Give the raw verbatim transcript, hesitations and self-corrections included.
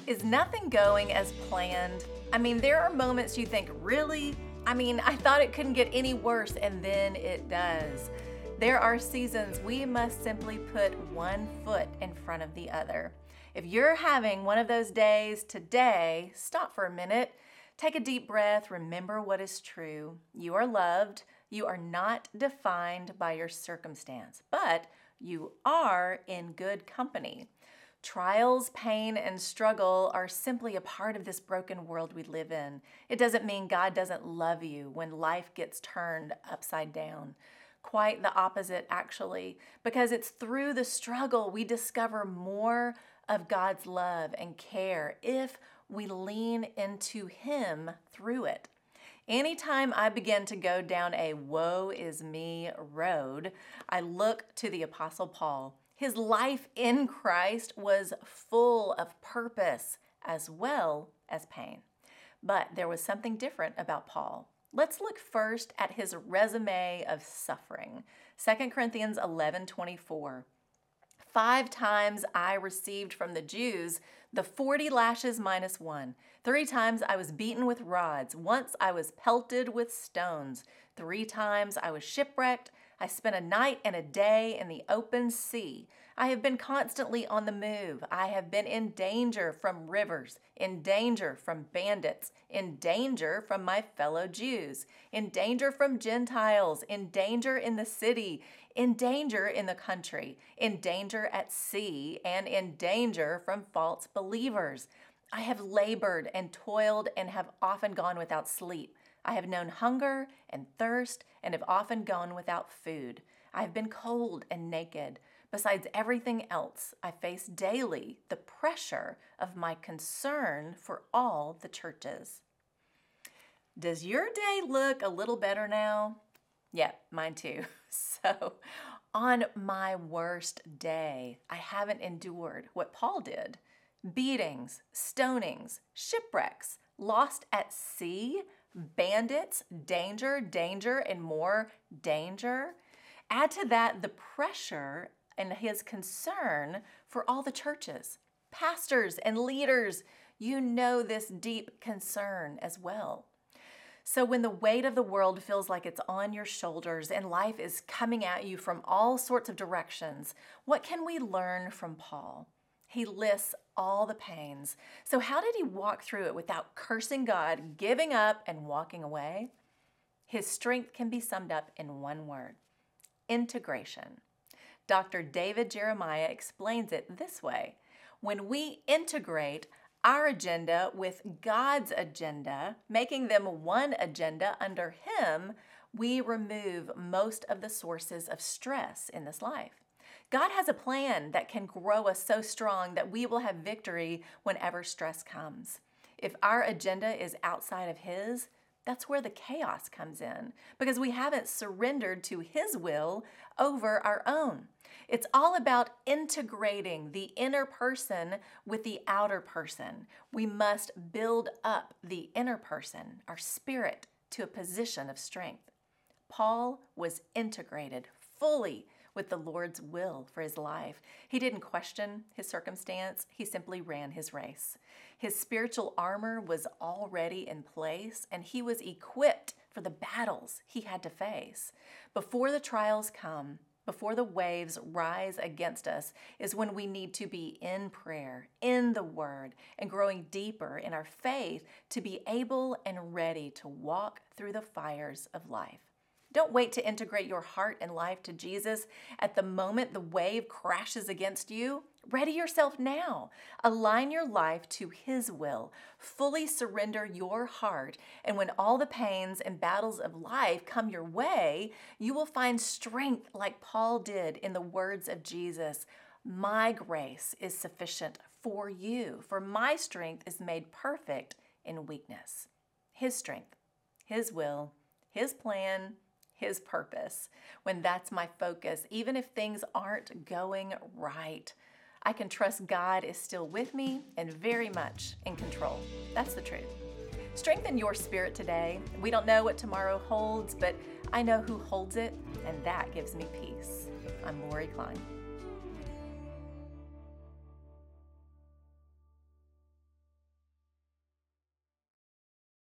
Is nothing going as planned? I mean, there are moments you think, really? I mean, I thought it couldn't get any worse, and then it does. There are seasons we must simply put one foot in front of the other. If you're having one of those days today, stop for a minute. Take a deep breath. Remember what is true. You are loved. You are not defined by your circumstance, but you are in good company. Trials, pain, and struggle are simply a part of this broken world we live in. It doesn't mean God doesn't love you when life gets turned upside down. Quite the opposite, actually, because it's through the struggle we discover more of God's love and care if we lean into Him through it. Anytime I begin to go down a woe is me road, I look to the Apostle Paul. His life in Christ was full of purpose as well as pain. But there was something different about Paul. Let's look first at his resume of suffering. Second Corinthians eleven twenty-four. Five times I received from the Jews the forty lashes minus one. Three times I was beaten with rods. Once I was pelted with stones. Three times I was shipwrecked. I spent a night and a day in the open sea. I have been constantly on the move. I have been in danger from rivers, in danger from bandits, in danger from my fellow Jews, in danger from Gentiles, in danger in the city, in danger in the country, in danger at sea, and in danger from false believers. I have labored and toiled and have often gone without sleep. I have known hunger and thirst and have often gone without food. I have been cold and naked. Besides everything else, I face daily the pressure of my concern for all the churches. Does your day look a little better now? Yeah, mine too. So, on my worst day, I haven't endured what Paul did. Beatings, stonings, shipwrecks, lost at sea, bandits, danger, danger, and more danger. Add to that the pressure and his concern for all the churches, pastors and leaders. You know this deep concern as well. So when the weight of the world feels like it's on your shoulders and life is coming at you from all sorts of directions, what can we learn from Paul? He lists all the pains. So how did he walk through it without cursing God, giving up, and walking away? His strength can be summed up in one word: integration. Doctor David Jeremiah explains it this way: when we integrate our agenda with God's agenda, making them one agenda under Him, we remove most of the sources of stress in this life. God has a plan that can grow us so strong that we will have victory whenever stress comes. If our agenda is outside of His, that's where the chaos comes in, because we haven't surrendered to His will over our own. It's all about integrating the inner person with the outer person. We must build up the inner person, our spirit, to a position of strength. Paul was integrated fully with the Lord's will for his life. He didn't question his circumstance. He simply ran his race. His spiritual armor was already in place, and he was equipped for the battles he had to face. Before the trials come, before the waves rise against us, is when we need to be in prayer, in the Word, and growing deeper in our faith to be able and ready to walk through the fires of life. Don't wait to integrate your heart and life to Jesus at the moment the wave crashes against you. Ready yourself now. Align your life to His will. Fully surrender your heart. And when all the pains and battles of life come your way, you will find strength like Paul did in the words of Jesus. My grace is sufficient for you, for my strength is made perfect in weakness. His strength, His will, His plan, His purpose. When that's my focus, even if things aren't going right, I can trust God is still with me and very much in control. That's the truth. Strengthen your spirit today. We don't know what tomorrow holds, but I know who holds it, and that gives me peace. I'm Lori Klein.